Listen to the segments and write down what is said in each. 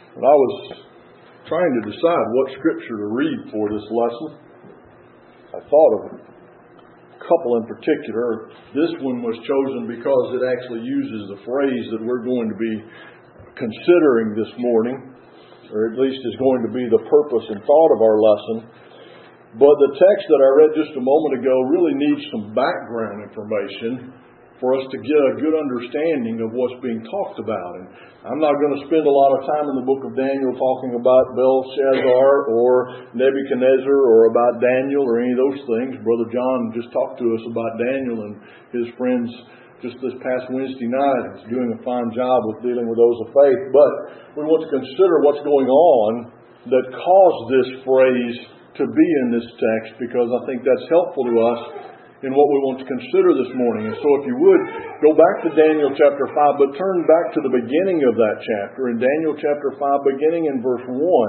When I was trying to decide what scripture to read for this lesson, I thought of a couple in particular. This one was chosen because it actually uses the phrase that we're going to be considering this morning, or at least is going to be the purpose and thought of our lesson. But the text that I read just a moment ago really needs some background information for us to get a good understanding of what's being talked about. And I'm not going to spend a lot of time in the book of Daniel talking about Belshazzar or Nebuchadnezzar or about Daniel or any of those things. Brother John just talked to us about Daniel and his friends just this past Wednesday night. He's doing a fine job with dealing with those of faith. But we want to consider what's going on that caused this phrase to be in this text, because I think that's helpful to us in what we want to consider this morning. And so if you would, go back to Daniel chapter 5, but turn back to the beginning of that chapter, in Daniel chapter 5, beginning in verse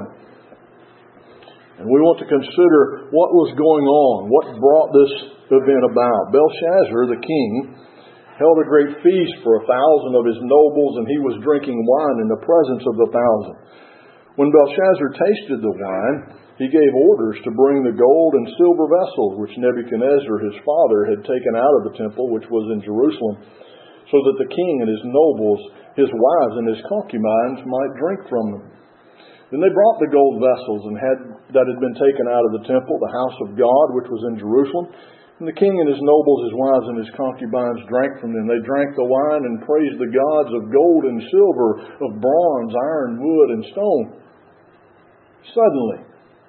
1. And we want to consider what was going on, what brought this event about. Belshazzar, the king, held a great feast for 1,000 of his nobles, and he was drinking wine in the presence of the 1,000. When Belshazzar tasted the wine, he gave orders to bring the gold and silver vessels which Nebuchadnezzar his father had taken out of the temple, which was in Jerusalem, so that the king and his nobles, his wives and his concubines might drink from them. Then they brought the gold vessels that had been taken out of the temple, the house of God, which was in Jerusalem. And the king and his nobles, his wives and his concubines drank from them. They drank the wine and praised the gods of gold and silver, of bronze, iron, wood, and stone. Suddenly,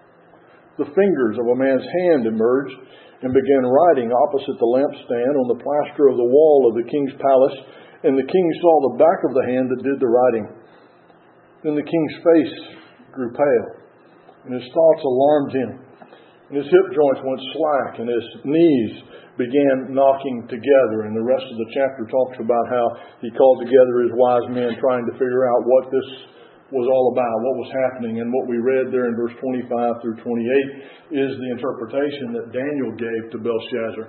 the fingers of a man's hand emerged and began writing opposite the lampstand on the plaster of the wall of the king's palace, and the king saw the back of the hand that did the writing. Then the king's face grew pale, and his thoughts alarmed him, and his hip joints went slack, and his knees began knocking together. And the rest of the chapter talks about how he called together his wise men, trying to figure out what this was all about, what was happening. And what we read there in verse 25 through 28 is the interpretation that Daniel gave to Belshazzar.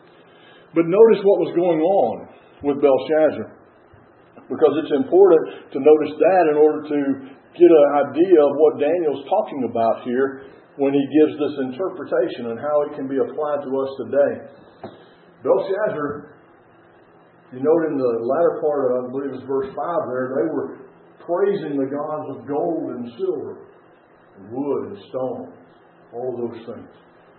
But notice what was going on with Belshazzar, because it's important to notice that in order to get an idea of what Daniel's talking about here when he gives this interpretation and how it can be applied to us today. Belshazzar, you note in the latter part of, I believe it's verse 5 there, they were praising the gods of gold and silver, and wood and stone, all those things.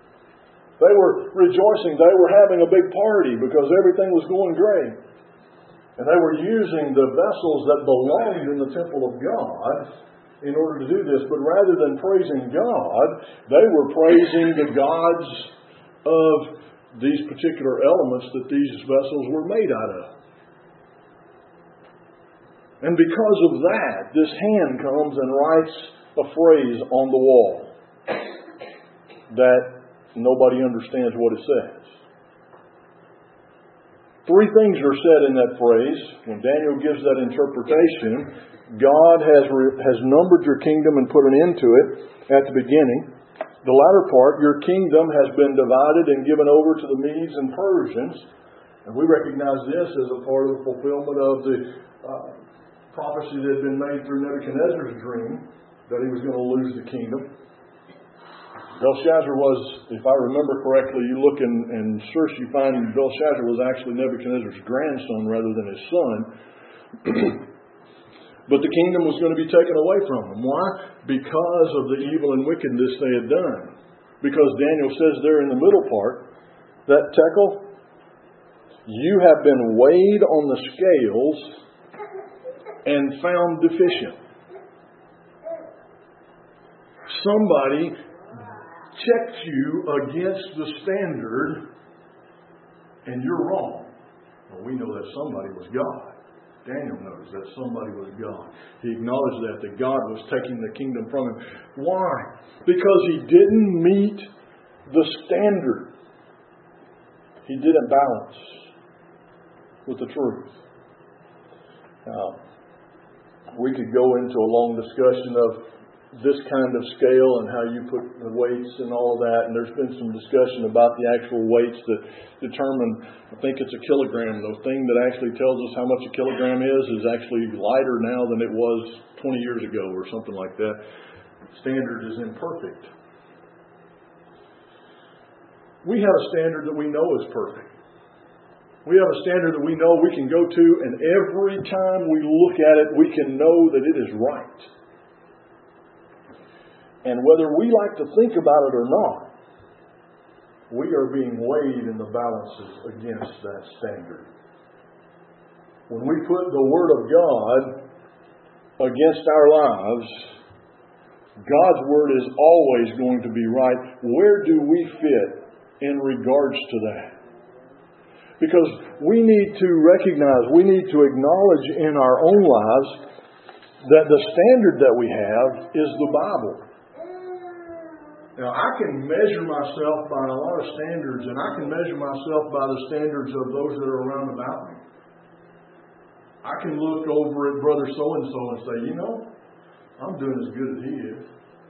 They were rejoicing. They were having a big party because everything was going great. And they were using the vessels that belonged in the temple of God in order to do this. But rather than praising God, they were praising the gods of these particular elements that these vessels were made out of. And because of that, this hand comes and writes a phrase on the wall that nobody understands what it says. Three things are said in that phrase. When Daniel gives that interpretation, God has numbered your kingdom and put an end to it at the beginning. The latter part, your kingdom has been divided and given over to the Medes and Persians. And we recognize this as a part of the fulfillment of the prophecy that had been made through Nebuchadnezzar's dream, that he was going to lose the kingdom. Belshazzar was, if I remember correctly, you look and search, you find Belshazzar was actually Nebuchadnezzar's grandson rather than his son. But the kingdom was going to be taken away from him. Why? Because of the evil and wickedness they had done. Because Daniel says there in the middle part, that Tekel, you have been weighed on the scales and found deficient. Somebody checked you against the standard and you're wrong. Well, we know that somebody was God. Daniel knows that somebody was God. He acknowledged that God was taking the kingdom from him. Why? Because he didn't meet the standard. He didn't balance with the truth. Now, we could go into a long discussion of this kind of scale and how you put the weights and all of that. And there's been some discussion about the actual weights that determine, I think it's a kilogram. The thing that actually tells us how much a kilogram is actually lighter now than it was 20 years ago or something like that. Standard is imperfect. We have a standard that we know is perfect. We have a standard that we know we can go to, and every time we look at it, we can know that it is right. And whether we like to think about it or not, we are being weighed in the balances against that standard. When we put the Word of God against our lives, God's Word is always going to be right. Where do we fit in regards to that? Because we need to recognize, we need to acknowledge in our own lives that the standard that we have is the Bible. Now, I can measure myself by a lot of standards, and I can measure myself by the standards of those that are around about me. I can look over at Brother so-and-so and say, you know, I'm doing as good as he is.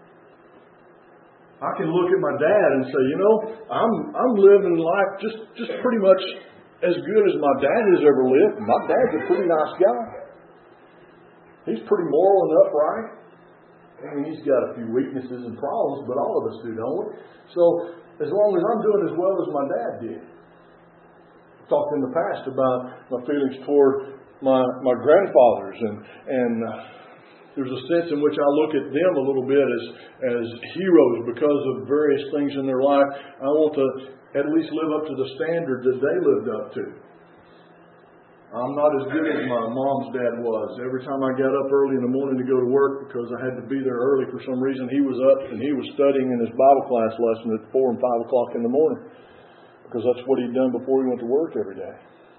I can look at my dad and say, you know, I'm living life just pretty much as good as my dad has ever lived. My dad's a pretty nice guy. He's pretty moral and upright. I mean, he's got a few weaknesses and problems, but all of us do, don't we? So, as long as I'm doing as well as my dad did. I've talked in the past about my feelings toward my grandfathers, and there's a sense in which I look at them a little bit as heroes because of various things in their life. I want to at least live up to the standard that they lived up to. I'm not as good as my mom's dad was. Every time I got up early in the morning to go to work because I had to be there early for some reason, he was up and he was studying in his Bible class lesson at 4 and 5 o'clock in the morning because that's what he'd done before he went to work every day.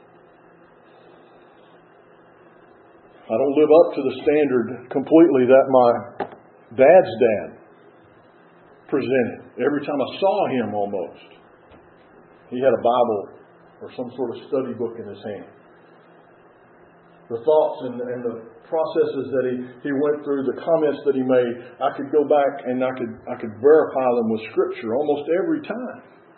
I don't live up to the standard completely that my dad's dad presented. Every time I saw him almost, he had a Bible or some sort of study book in his hand. The thoughts and the processes that he went through, the comments that he made, I could go back and I could verify them with Scripture almost every time.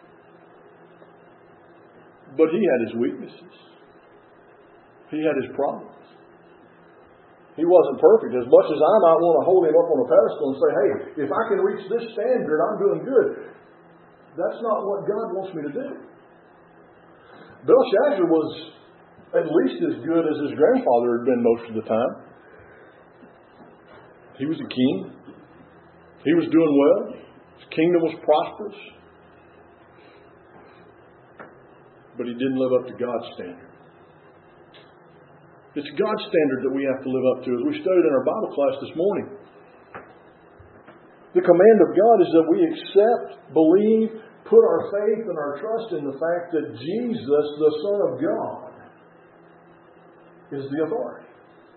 But he had his weaknesses. He had his problems. He wasn't perfect. As much as I might want to hold him up on a pedestal and say, hey, if I can reach this standard, I'm doing good. That's not what God wants me to do. Belshazzar was at least as good as his grandfather had been most of the time. He was a king. He was doing well. His kingdom was prosperous. But he didn't live up to God's standard. It's God's standard that we have to live up to. As we studied in our Bible class this morning, the command of God is that we accept, believe, put our faith and our trust in the fact that Jesus, the Son of God, is the authority.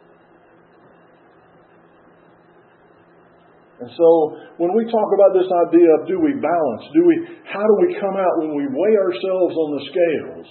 And so, when we talk about this idea of do we balance, how do we come out when we weigh ourselves on the scales?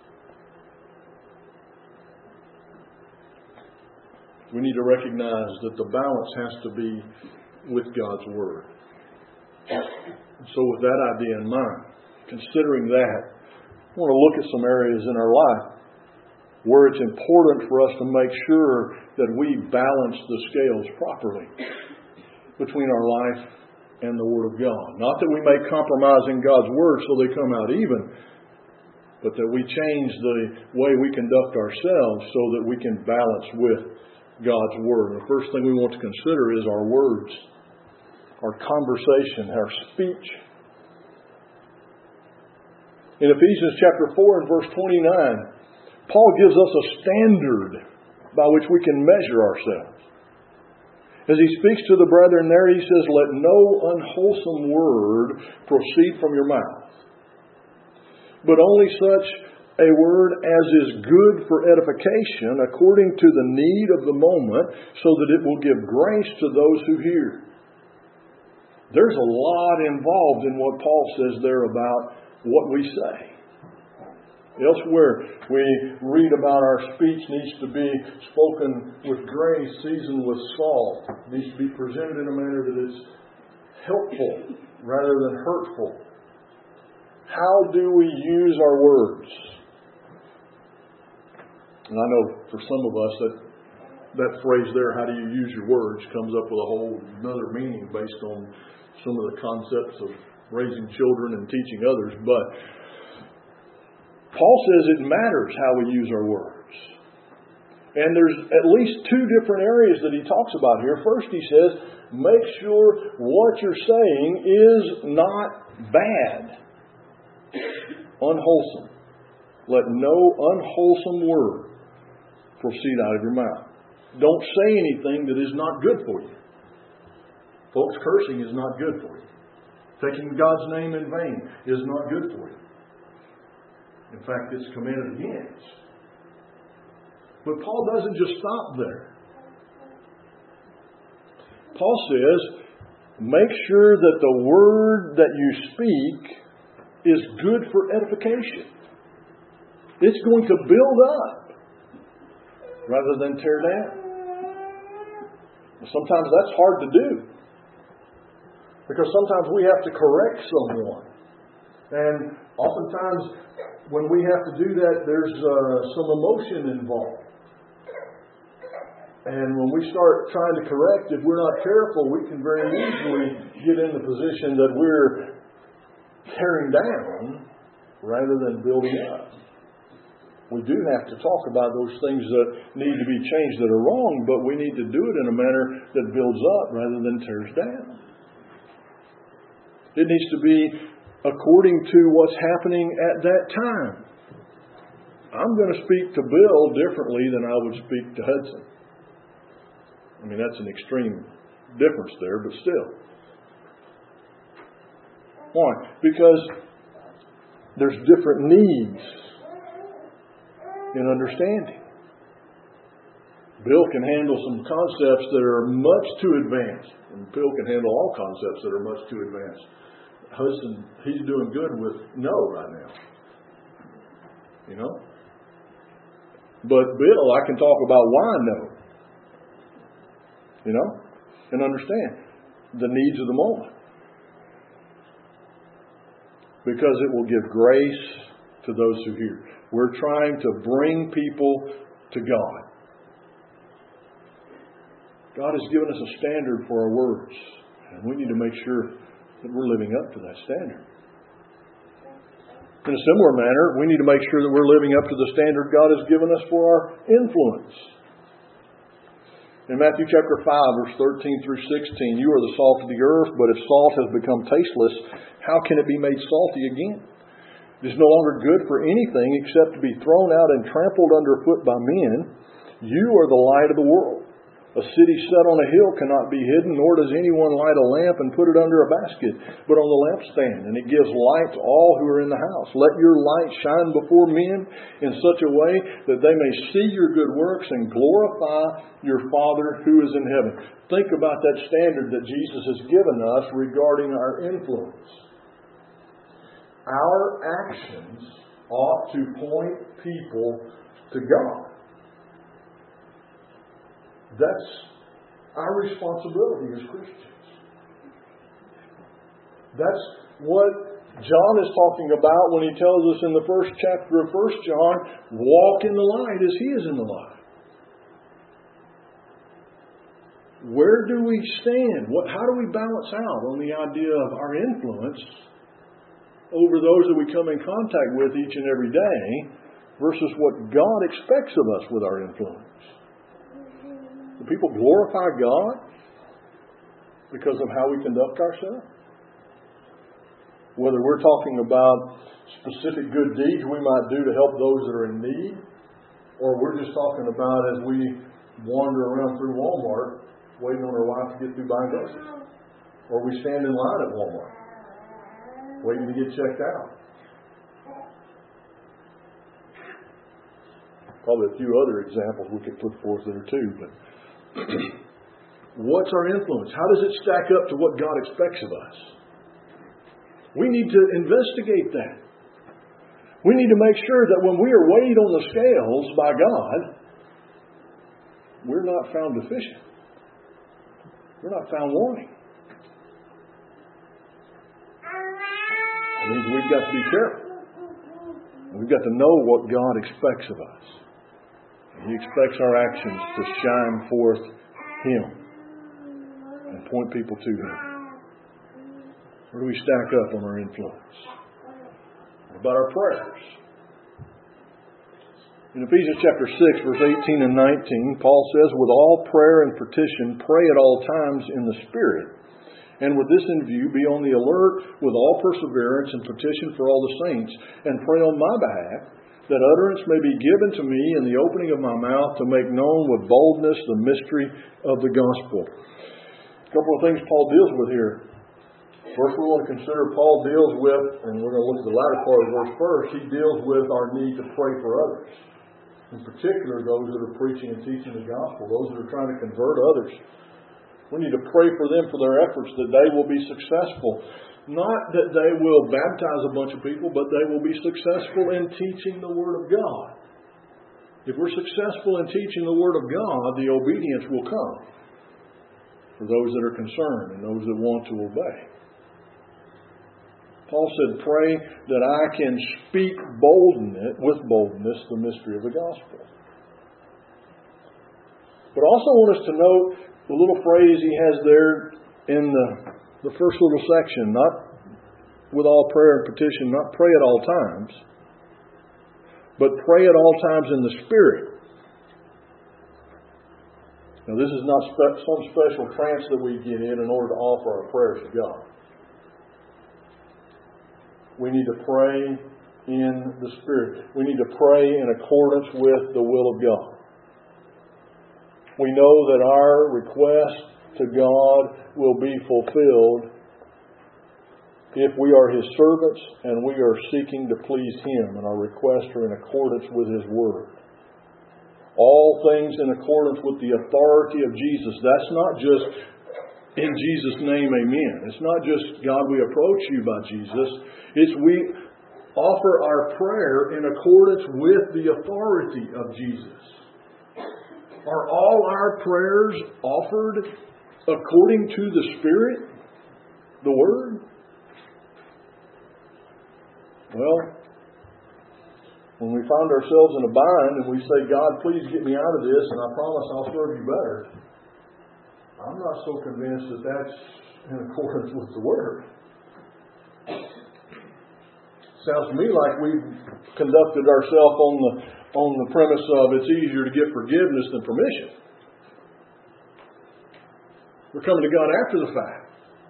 We need to recognize that the balance has to be with God's Word. And so with that idea in mind, considering that, I want to look at some areas in our life where it's important for us to make sure that we balance the scales properly between our life and the Word of God. Not that we may compromise in God's Word so they come out even, but that we change the way we conduct ourselves so that we can balance with God's Word. The first thing we want to consider is our words, our conversation, our speech. In Ephesians chapter 4 and verse 29, Paul gives us a standard by which we can measure ourselves. As he speaks to the brethren there, he says, let no unwholesome word proceed from your mouth, but only such a word as is good for edification according to the need of the moment, so that it will give grace to those who hear. There's a lot involved in what Paul says there about what we say. Elsewhere, we read about our speech needs to be spoken with grace, seasoned with salt. It needs to be presented in a manner that is helpful rather than hurtful. How do we use our words? And I know for some of us that phrase there, how do you use your words, comes up with a whole another meaning based on some of the concepts of raising children and teaching others. But Paul says it matters how we use our words. And there's at least two different areas that he talks about here. First, he says, make sure what you're saying is not bad, unwholesome. Let no unwholesome word proceed out of your mouth. Don't say anything that is not good for you. Folks, cursing is not good for you. Taking God's name in vain is not good for you. In fact, it's commanded against. But Paul doesn't just stop there. Paul says, make sure that the word that you speak is good for edification. It's going to build up rather than tear down. Sometimes that's hard to do, because sometimes we have to correct someone. And oftentimes when we have to do that, there's some emotion involved. And when we start trying to correct, if we're not careful, we can very easily get in the position that we're tearing down rather than building up. We do have to talk about those things that need to be changed that are wrong, but we need to do it in a manner that builds up rather than tears down. It needs to be according to what's happening at that time. I'm going to speak to Bill differently than I would speak to Hudson. I mean, that's an extreme difference there, but still. Why? Because there's different needs in understanding. Bill can handle some concepts that are much too advanced, and Bill can handle all concepts that are much too advanced. Hudson, he's doing good with no right now. You know? But Bill, I can talk about why no. You know? And understand the needs of the moment. Because it will give grace to those who hear. We're trying to bring people to God. God has given us a standard for our words, and we need to make sure that we're living up to that standard. In a similar manner, we need to make sure that we're living up to the standard God has given us for our influence. In Matthew chapter 5, verse 13 through 16, you are the salt of the earth, but if salt has become tasteless, how can it be made salty again? It is no longer good for anything except to be thrown out and trampled underfoot by men. You are the light of the world. A city set on a hill cannot be hidden, nor does anyone light a lamp and put it under a basket, but on the lampstand, and it gives light to all who are in the house. Let your light shine before men in such a way that they may see your good works and glorify your Father who is in heaven. Think about that standard that Jesus has given us regarding our influence. Our actions ought to point people to God. That's our responsibility as Christians. That's what John is talking about when he tells us in the first chapter of 1 John, walk in the light as he is in the light. Where do we stand? How do we balance out on the idea of our influence over those that we come in contact with each and every day versus what God expects of us with our influence? Do people glorify God because of how we conduct ourselves? Whether we're talking about specific good deeds we might do to help those that are in need, or we're just talking about as we wander around through Walmart waiting on our wife to get through buying groceries, or we stand in line at Walmart waiting to get checked out. Probably a few other examples we could put forth there too, but what's our influence? How does it stack up to what God expects of us? We need to investigate that. We need to make sure that when we are weighed on the scales by God, we're not found deficient. We're not found wanting. That means we've got to be careful. We've got to know what God expects of us. He expects our actions to shine forth Him and point people to Him. Where do we stack up on our influence? What about our prayers? In Ephesians chapter 6, verse 18 and 19, Paul says, with all prayer and petition, pray at all times in the Spirit. And with this in view, be on the alert with all perseverance and petition for all the saints, and pray on my behalf, that utterance may be given to me in the opening of my mouth to make known with boldness the mystery of the gospel. A couple of things Paul deals with here. First, we want to consider Paul deals with, and we're going to look at the latter part of the verse first, he deals with our need to pray for others. In particular, those that are preaching and teaching the gospel, those that are trying to convert others. We need to pray for them for their efforts, that they will be successful. Not that they will baptize a bunch of people, but they will be successful in teaching the Word of God. If we're successful in teaching the Word of God, the obedience will come for those that are concerned and those that want to obey. Paul said, pray that I can speak with boldness the mystery of the gospel. But I also want us to note the little phrase he has there in the first little section, not with all prayer and petition, not pray at all times, but pray at all times in the Spirit. Now this is not some special trance that we get in order to offer our prayers to God. We need to pray in the Spirit. We need to pray in accordance with the will of God. We know that our request to God will be fulfilled if we are His servants and we are seeking to please Him, and our requests are in accordance with His Word. All things in accordance with the authority of Jesus. That's not just in Jesus' name, amen. It's not just, God, we approach you by Jesus. It's we offer our prayer in accordance with the authority of Jesus. Are all our prayers offered according to the Spirit, the Word? Well, when we find ourselves in a bind and we say, God, please get me out of this, and I promise I'll serve you better, I'm not so convinced that that's in accordance with the Word. Sounds to me like we've conducted ourselves on the premise of it's easier to get forgiveness than permission. We're coming to God after the fact.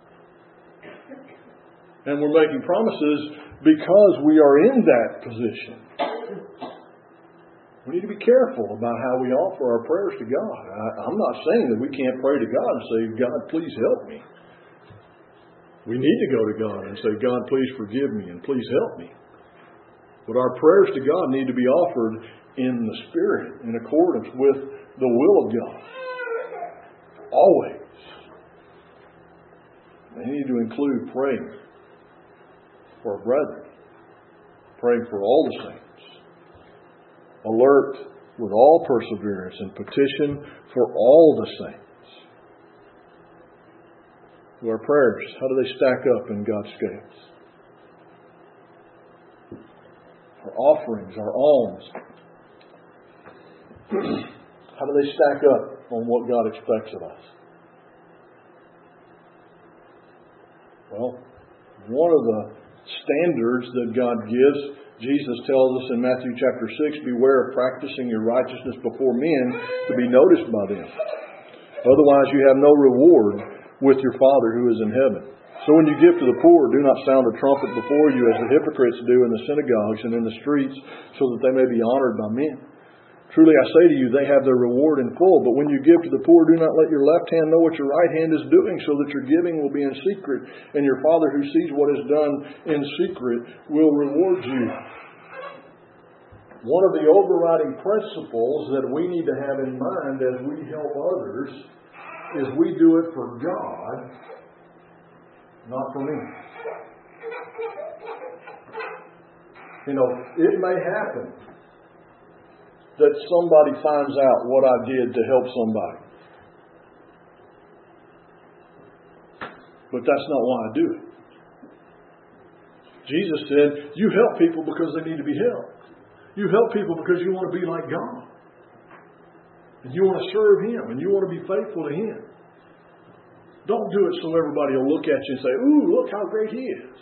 And we're making promises because we are in that position. We need to be careful about how we offer our prayers to God. I'm not saying that we can't pray to God and say, God, please help me. We need to go to God and say, God, please forgive me and please help me. But our prayers to God need to be offered in the Spirit, in accordance with the will of God. Always. They need to include praying for our brethren, praying for all the saints, alert with all perseverance and petition for all the saints. Our prayers, how do they stack up in God's scales? Our offerings, our alms, how do they stack up on what God expects of us? Well, one of the standards that God gives, Jesus tells us in Matthew chapter 6, beware of practicing your righteousness before men to be noticed by them. Otherwise you have no reward with your Father who is in heaven. So when you give to the poor, do not sound a trumpet before you as the hypocrites do in the synagogues and in the streets, so that they may be honored by men. Truly I say to you, they have their reward in full. But when you give to the poor, do not let your left hand know what your right hand is doing, so that your giving will be in secret, and your Father who sees what is done in secret will reward you. One of the overriding principles that we need to have in mind as we help others is we do it for God, not for me. It may happen that somebody finds out what I did to help somebody. But that's not why I do it. Jesus said, you help people because they need to be helped. You help people because you want to be like God. And you want to serve Him. And you want to be faithful to Him. Don't do it so everybody will look at you and say, ooh, look how great He is.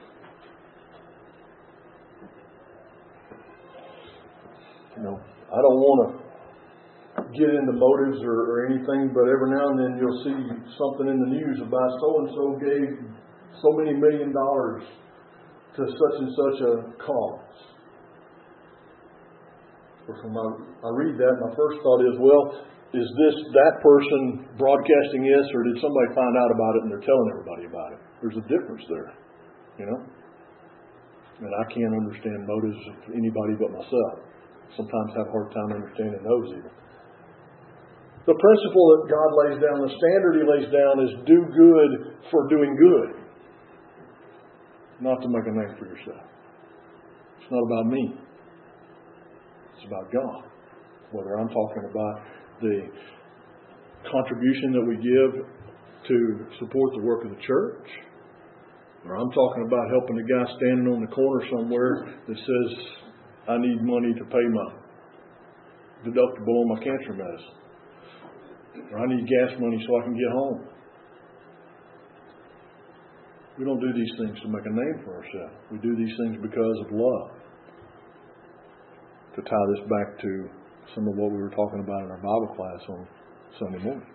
I don't want to get into motives or anything, but every now and then you'll see something in the news about so-and-so gave so many $1 million to such and such a cause. I read that, my first thought is, well, is this that person broadcasting this, or did somebody find out about it and they're telling everybody about it? There's a difference there, And I can't understand motives of anybody but myself. Sometimes have a hard time understanding those even. The principle that God lays down, the standard He lays down is do good for doing good. Not to make a name for yourself. It's not about me. It's about God. Whether I'm talking about the contribution that we give to support the work of the church, or I'm talking about helping the guy standing on the corner somewhere that says, I need money to pay my deductible on my cancer medicine. Or I need gas money so I can get home. We don't do these things to make a name for ourselves. We do these things because of love. To tie this back to some of what we were talking about in our Bible class on Sunday morning.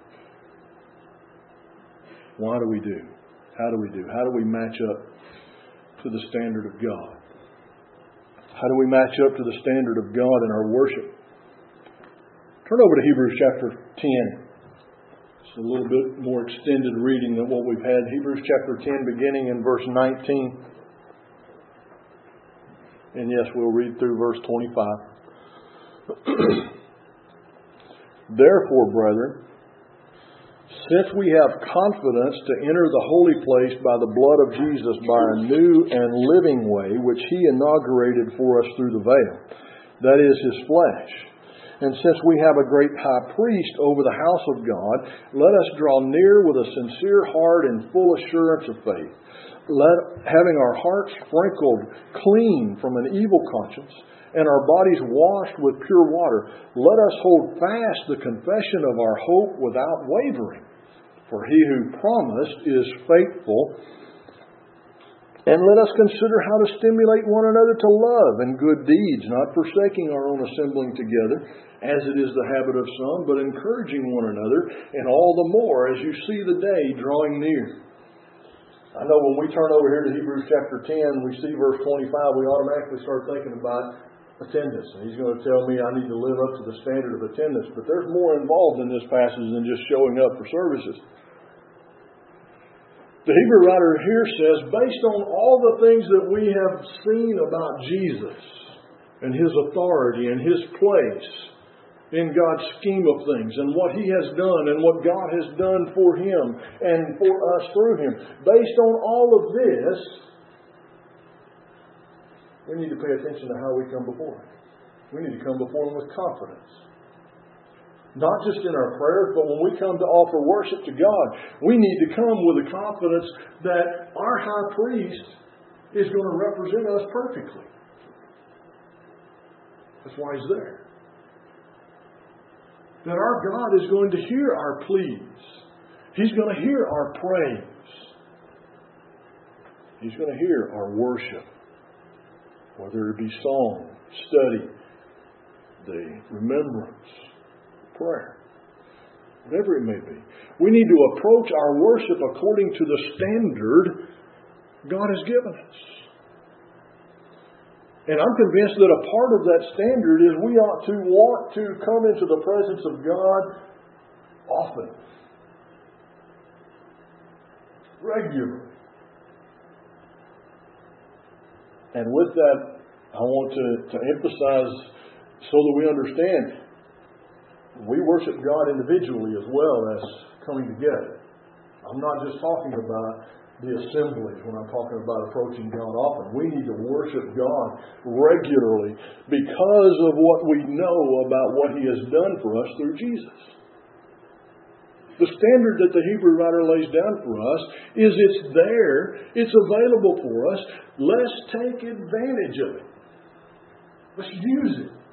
Why do we do? How do we do? How do we match up to the standard of God? How do we match up to the standard of God in our worship? Turn over to Hebrews chapter 10. It's a little bit more extended reading than what we've had. Hebrews chapter 10, beginning in verse 19. And yes, we'll read through verse 25. Therefore, brethren, since we have confidence to enter the holy place by the blood of Jesus, by a new and living way, which He inaugurated for us through the veil, that is His flesh. And since we have a great high priest over the house of God, let us draw near with a sincere heart and full assurance of faith, having our hearts sprinkled clean from an evil conscience, and our bodies washed with pure water. Let us hold fast the confession of our hope without wavering. For He who promised is faithful. And let us consider how to stimulate one another to love and good deeds, not forsaking our own assembling together, as it is the habit of some, but encouraging one another, and all the more as you see the day drawing near. I know when we turn over here to Hebrews chapter 10, we see verse 25, we automatically start thinking about attendance. And he's going to tell me I need to live up to the standard of attendance. But there's more involved in this passage than just showing up for services. The Hebrew writer here says, based on all the things that we have seen about Jesus and His authority and His place in God's scheme of things and what He has done and what God has done for Him and for us through Him, based on all of this, we need to pay attention to how we come before Him. We need to come before Him with confidence. Not just in our prayers, but when we come to offer worship to God, we need to come with a confidence that our high priest is going to represent us perfectly. That's why He's there. That our God is going to hear our pleas. He's going to hear our praise. He's going to hear our worship. Whether it be song, study, the remembrance, prayer, whatever it may be. We need to approach our worship according to the standard God has given us. And I'm convinced that a part of that standard is we ought to want to come into the presence of God often, regularly. And with that, I want to emphasize so that we understand, we worship God individually as well as coming together. I'm not just talking about the assemblies when I'm talking about approaching God often. We need to worship God regularly because of what we know about what He has done for us through Jesus. The standard that the Hebrew writer lays down for us is it's there, it's available for us. Let's take advantage of it. Let's use it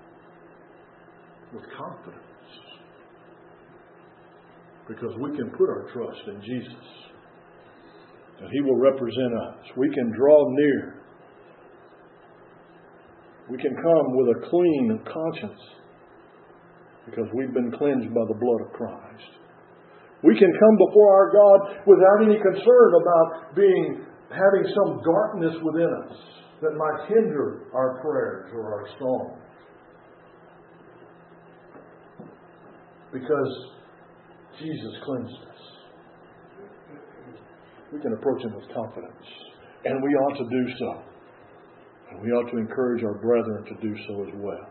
with confidence. Because we can put our trust in Jesus. And He will represent us. We can draw near. We can come with a clean conscience because we've been cleansed by the blood of Christ. We can come before our God without any concern about having some darkness within us that might hinder our prayers or our song. Because Jesus cleansed us. We can approach Him with confidence. And we ought to do so. And we ought to encourage our brethren to do so as well.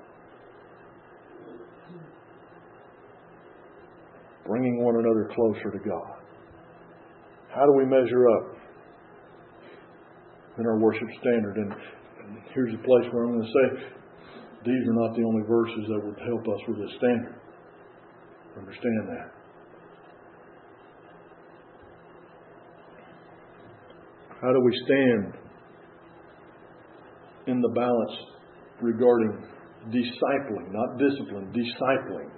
Bringing one another closer to God. How do we measure up in our worship standard? And here's a place where I'm going to say, these are not the only verses that would help us with this standard. Understand that. How do we stand in the balance regarding discipling, not discipline, discipling?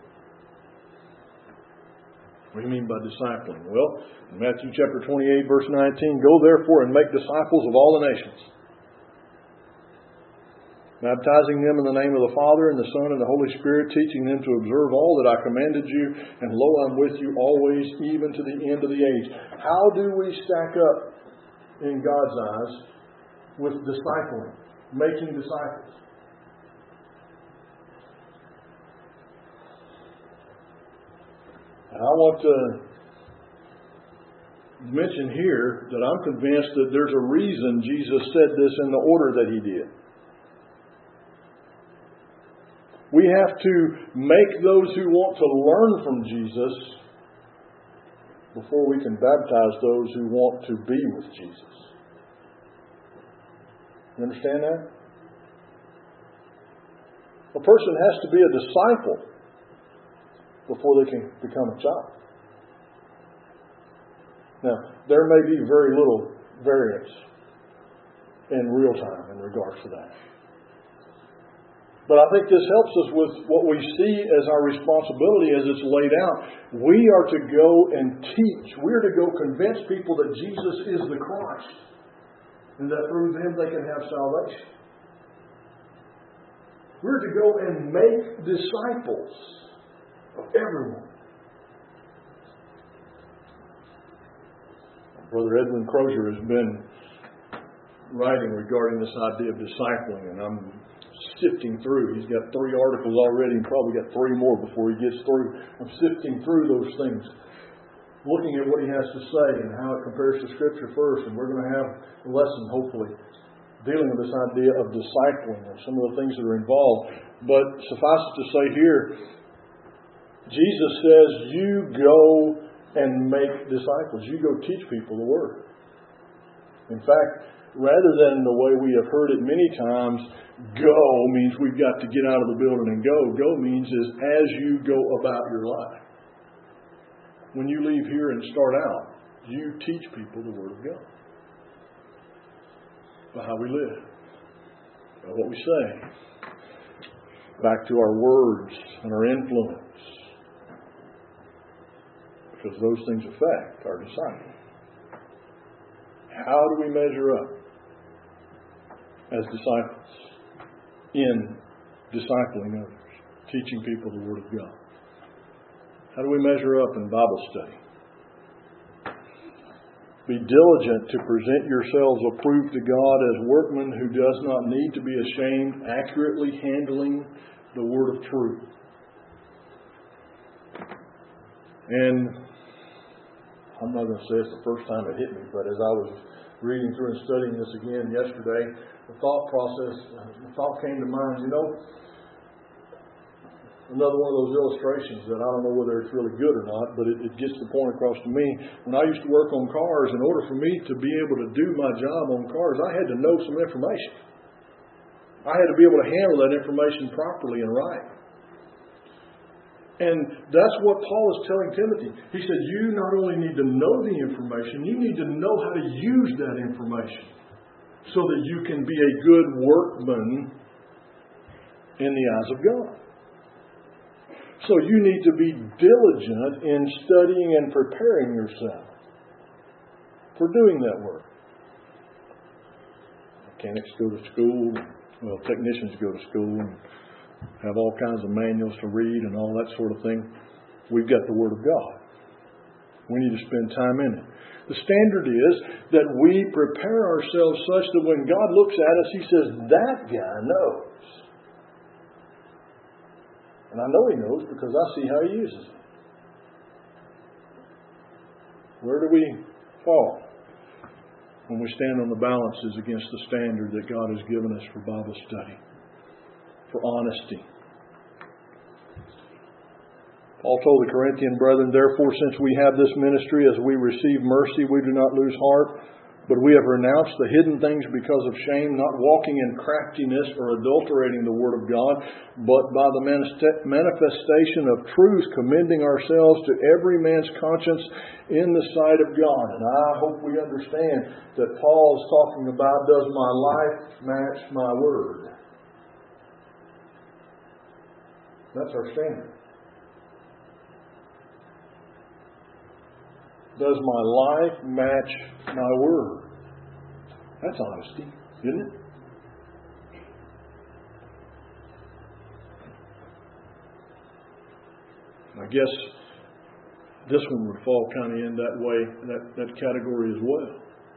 What do you mean by discipling? Well, in Matthew chapter 28, verse 19, go therefore and make disciples of all the nations, baptizing them in the name of the Father and the Son and the Holy Spirit, teaching them to observe all that I commanded you, and lo, I'm with you always, even to the end of the age. How do we stack up in God's eyes with discipling, making disciples? And I want to mention here that I'm convinced that there's a reason Jesus said this in the order that He did. We have to make those who want to learn from Jesus before we can baptize those who want to be with Jesus. You understand that? A person has to be a disciple before they can become a child. Now, there may be very little variance in real time in regards to that. But I think this helps us with what we see as our responsibility as it's laid out. We are to go and teach. We're to go convince people that Jesus is the Christ and that through them they can have salvation. We're to go and make disciples of everyone. Brother Edwin Crozier has been writing regarding this idea of discipling, and I'm sifting through. He's got 3 articles already and probably got 3 more before he gets through. I'm sifting through those things, looking at what he has to say and how it compares to Scripture first. And we're going to have a lesson, hopefully, dealing with this idea of discipling and some of the things that are involved. But suffice it to say here, Jesus says, you go and make disciples. You go teach people the Word. In fact, rather than the way we have heard it many times, go means we've got to get out of the building and go. Go means is as you go about your life. When you leave here and start out, you teach people the Word of God. By how we live. By what we say. Back to our words and our influence. Because those things affect our discipling. How do we measure up as disciples in discipling others, teaching people the Word of God? How do we measure up in Bible study? Be diligent to present yourselves approved to God as workmen who does not need to be ashamed, accurately handling the Word of truth. And I'm not going to say it's the first time it hit me, but as I was reading through and studying this again yesterday, the thought came to mind, Another one of those illustrations that I don't know whether it's really good or not, but it gets the point across to me. When I used to work on cars, in order for me to be able to do my job on cars, I had to know some information. I had to be able to handle that information properly and right. And that's what Paul is telling Timothy. He said, you not only need to know the information, you need to know how to use that information so that you can be a good workman in the eyes of God. So you need to be diligent in studying and preparing yourself for doing that work. Mechanics go to school, technicians go to school and have all kinds of manuals to read and all that sort of thing. We've got the Word of God. We need to spend time in it. The standard is that we prepare ourselves such that when God looks at us, He says, that guy knows. And I know He knows because I see how He uses it. Where do we fall? When we stand on the balances against the standard that God has given us for Bible study, for honesty. Paul told the Corinthian brethren, therefore, since we have this ministry, as we receive mercy, we do not lose heart. But we have renounced the hidden things because of shame, not walking in craftiness or adulterating the Word of God, but by the manifestation of truth, commending ourselves to every man's conscience in the sight of God. And I hope we understand that Paul is talking about, does my life match my Word? That's our standard. Does my life match my Word? That's honesty, isn't it? I guess this one would fall kind of in that way, that category as well.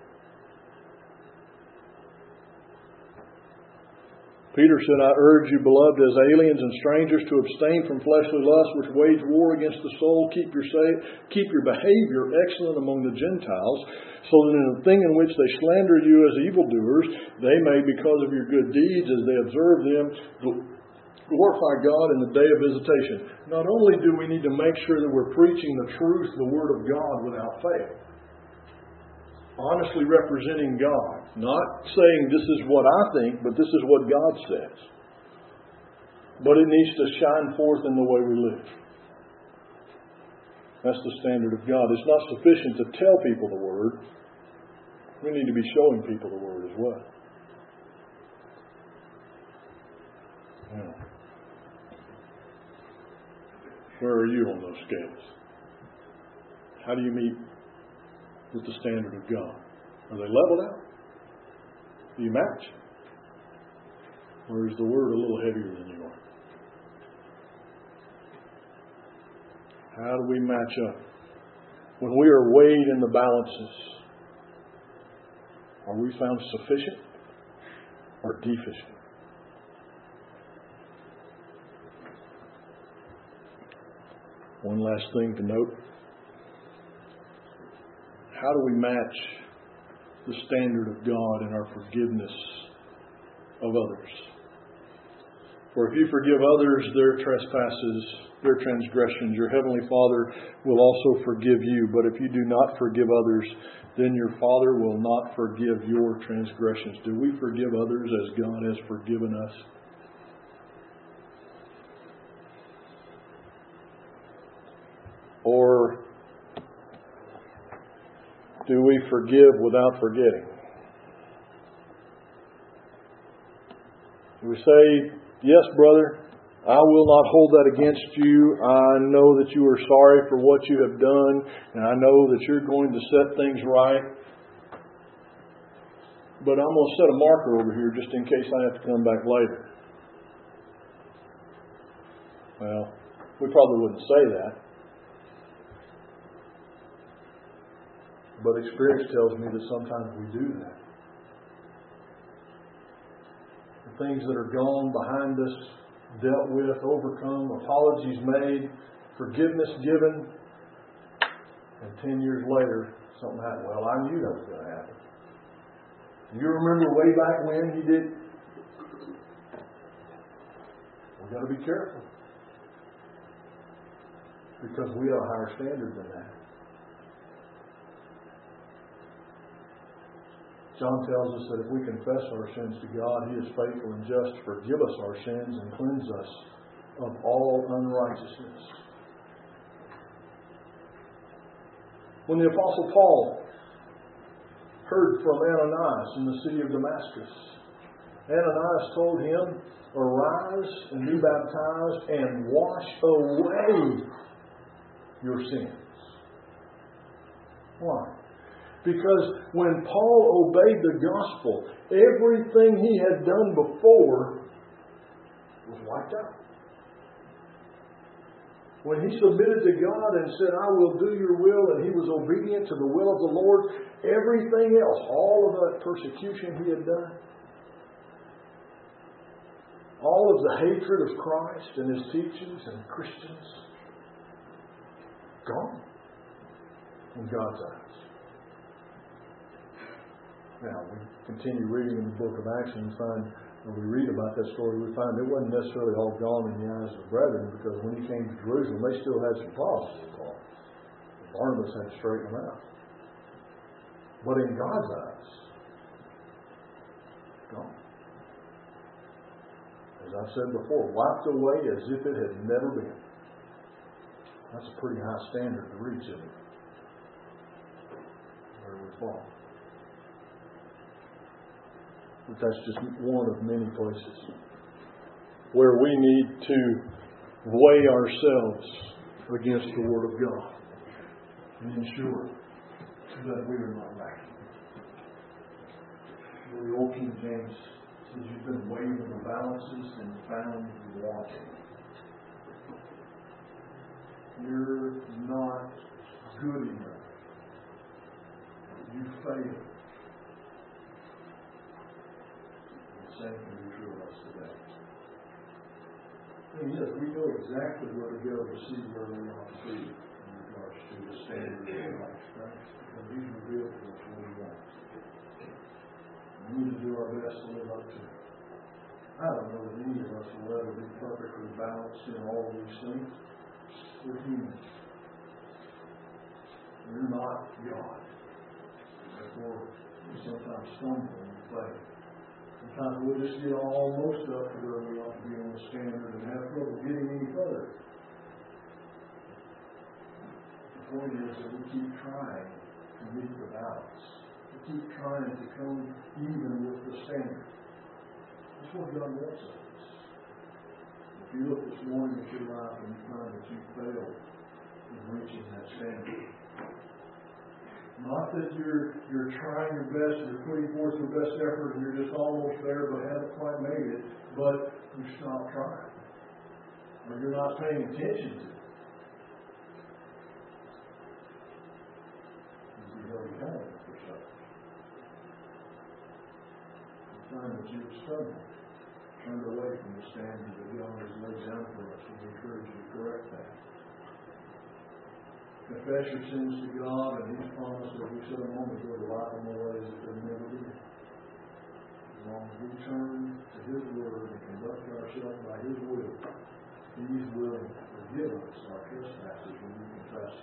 Peter said, I urge you, beloved, as aliens and strangers, to abstain from fleshly lusts which wage war against the soul. Keep your behavior excellent among the Gentiles, so that in the thing in which they slander you as evildoers, they may, because of your good deeds, as they observe them, glorify God in the day of visitation. Not only do we need to make sure that we're preaching the truth, the Word of God, without fail, honestly representing God. Not saying this is what I think, but this is what God says. But it needs to shine forth in the way we live. That's the standard of God. It's not sufficient to tell people the Word. We need to be showing people the Word as well. Yeah. Where are you on those scales? How do you meet with the standard of God? Are they leveled out? Do you match? Or is the Word a little heavier than you are? How do we match up? When we are weighed in the balances, are we found sufficient or deficient? One last thing to note. How do we match the standard of God in our forgiveness of others? For if you forgive others their trespasses, their transgressions, your heavenly Father will also forgive you. But if you do not forgive others, then your Father will not forgive your transgressions. Do we forgive others as God has forgiven us? Or do we forgive without forgetting? Do we say, yes, brother, I will not hold that against you. I know that you are sorry for what you have done, and I know that you're going to set things right. But I'm going to set a marker over here just in case I have to come back later. Well, we probably wouldn't say that. But experience tells me that sometimes we do that. The things that are gone behind us, dealt with, overcome, apologies made, forgiveness given, and 10 years later, something happened. Well, I knew that was going to happen. You remember way back when he did? We've got to be careful. because we have a higher standard than that. John tells us that if we confess our sins to God, He is faithful and just to forgive us our sins and cleanse us of all unrighteousness. When the Apostle Paul heard from Ananias in the city of Damascus, Ananias told him, "Arise and be baptized and wash away your sins." Why? Because when Paul obeyed the gospel, everything he had done before was wiped out. When he submitted to God and said, "I will do your will," and he was obedient to the will of the Lord, everything else, all of that persecution he had done, all of the hatred of Christ and His teachings and Christians, gone in God's eyes. Now, we continue reading in the book of Acts and when we read about that story, we find it wasn't necessarily all gone in the eyes of the brethren, because when he came to Jerusalem, they still had some problems with Paul. Barnabas had to straighten them out. But in God's eyes, gone. As I've said before, wiped away as if it had never been. That's a pretty high standard to reach, isn't it? Where we fall. But that's just one of many places where we need to weigh ourselves against the Word of God and ensure that we are not lacking. The old King James says, "You've been weighing the balances and found wanting." You're not good enough. You failed. The same can be true of us today. And yes, we know exactly where to go to see where we ought to be in regards to the standard of life, right? Because He's revealed to us what He wants. We need to do our best to live up to it. I don't know that any of us will ever be perfectly balanced in all of these things. We're humans. We're not God. Therefore, we sometimes stumble and fail. Sometimes we'll just get almost up to where we ought to be on the standard and have trouble getting any further. The point is that we keep trying to meet the balance. We keep trying to come even with the standard. That's what God wants of us. If you look this morning at your life and you find that you failed in reaching that standard, not that you're trying your best, you're putting forth your best effort, and you're just almost there but haven't quite made it, but you stopped trying. Or you're not paying attention to it. You'd be held accountable for such. You find that you've stumbled, turned away from the standard that God has laid down for us, and we encourage you to correct that. Confess your sins to God, and He's promised, as we said a moment ago, to wipe them away as if they've never been. As long as we turn to His Word and conduct ourselves by His will, He's willing to forgive us our trespasses when we confess.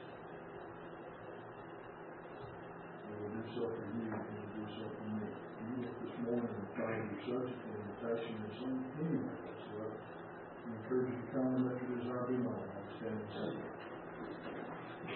He will do so for you, and He will do so for me. You look this morning and find you're subject to invitation in some any way whatsoever. We encourage you to come and let your desire be known. Stand and sing.